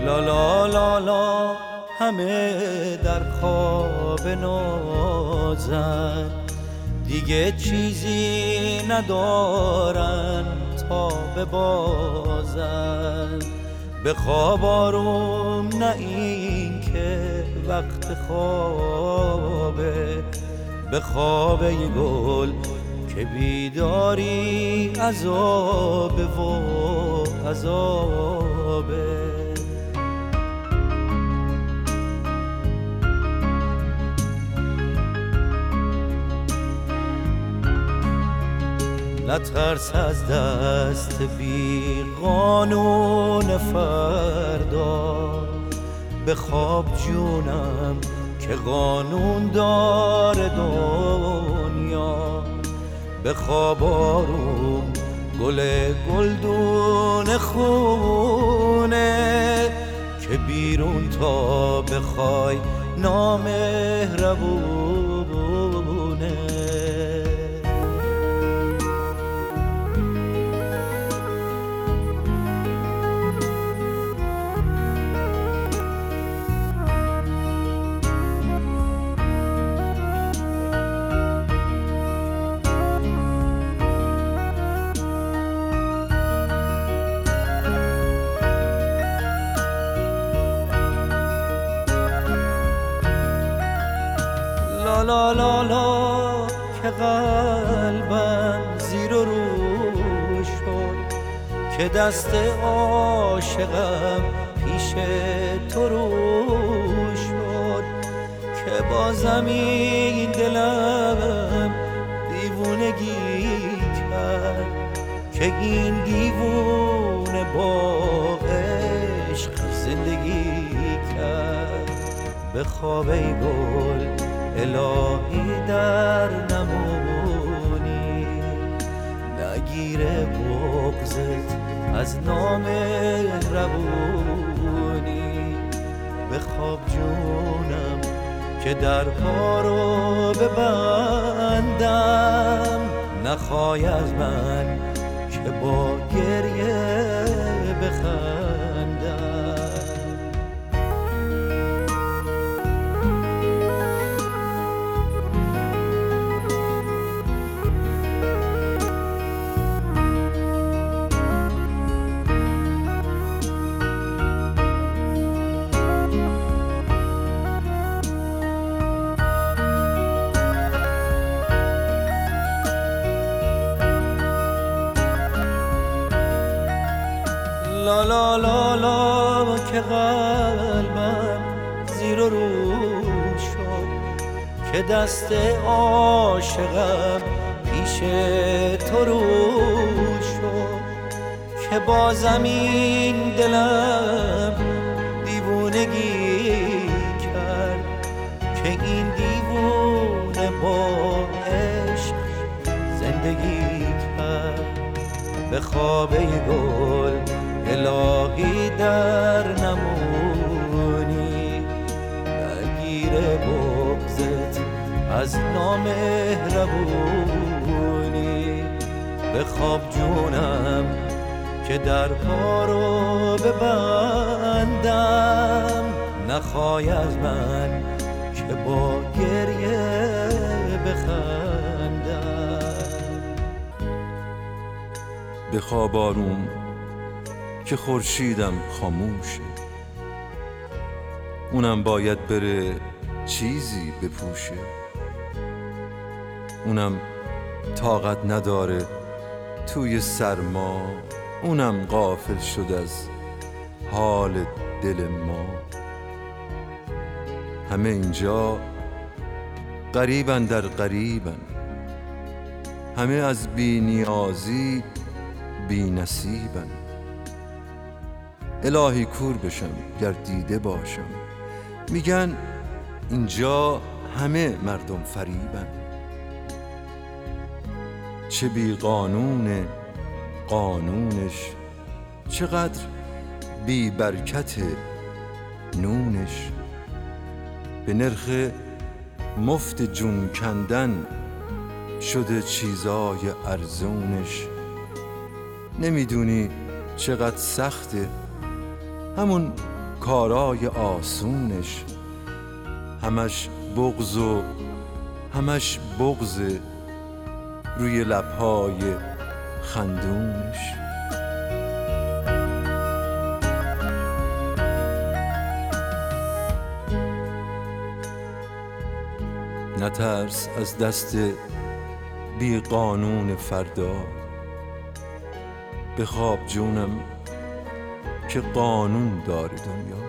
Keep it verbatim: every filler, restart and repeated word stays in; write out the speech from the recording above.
لا لا لا لا همه در خواب نازن، دیگه چیزی ندارن تا ببازن. به خواب آروم نه این که وقت خوابه، به خواب ای گل که بیداری عذابه و عذابه. نترس از دست بی قانون فردا، به خواب جونم که قانون داره دنیا. به خواب آروم گل گلدون خونه که بیرون تا بخوای نامهربونه. لا لا لا که قلبم زیر و رو شد، که دست عاشقم پیش تو رو شد. که با زمین دلم دیوونگی کرد، که این دیوونه با عشق زندگی کرد. به خواب ای گل الهی در نمونی، نگیره بغضت از نامهربونی. به خواب جونم که درها رو ببندم، نخوای از من که با گریه بخندم. لا لا لا لا که قلبم زیر و رو شد، که دست عاشقم پیش تو رو شد. که با زمین دلم دیوونگی کرد، که این دیوونه با عشق زندگی کرد. به خواب ای گل الهی در نمونی، نگیره بغضت از نامهربونی. به خواب جونم که درها رو ببندم، نخوای از من که با گریه بخندم. به خواب آروم که خورشیدم خاموشه، اونم باید بره چیزی بپوشه. اونم طاقت نداره توی سرما، اونم غافل شد از حال دل ما. همه اینجا غریبن در غریبن، همه از بی نیازی بی نصیبن. الهی کور بشم گر دیده باشم، میگن اینجا همه مردم فریبن. چه بی قانون قانونش، چقدر بی برکت نونش. به نرخ مفت جون کندن شده چیزای ارزونش. نمیدونی چقدر سخته همون کارای آسونش، همش بغض و همش بغض روی لبهای خندونش. نترس از دست بی قانون فردا، بخواب جونم که قانون داره دنیا.